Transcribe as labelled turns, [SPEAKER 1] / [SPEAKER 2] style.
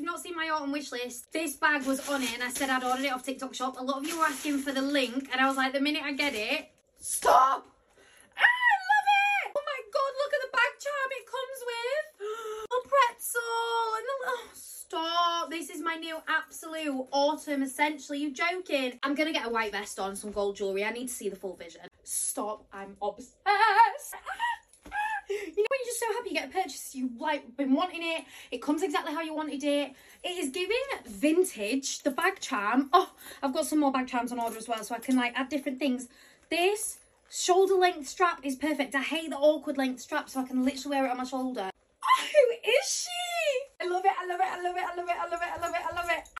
[SPEAKER 1] not seen my autumn wish list, this bag was on it and I said I'd ordered it off TikTok shop. A lot of you were asking for the link and I was like, the minute I get it, stop! Ah, I love it! Oh my god, look at the bag charm it comes with. A pretzel and the little... Stop. This is my new absolute autumn essential. Are you joking? I'm going to get a white vest on, some gold jewellery. I need to see the full vision. Stop. I'm obsessed. You know when you're just so happy you get a purchase, you've like been wanting it, it comes exactly how you wanted it. It is giving vintage, the bag charm. Oh, I've got some more bag charms on order as well, so I can like add different things. This shoulder length strap is perfect. I hate the awkward length strap, so I can literally wear it on my shoulder. Oh, who is she? I love it, I love it, I love it, I love it, I love it, I love it, I love it.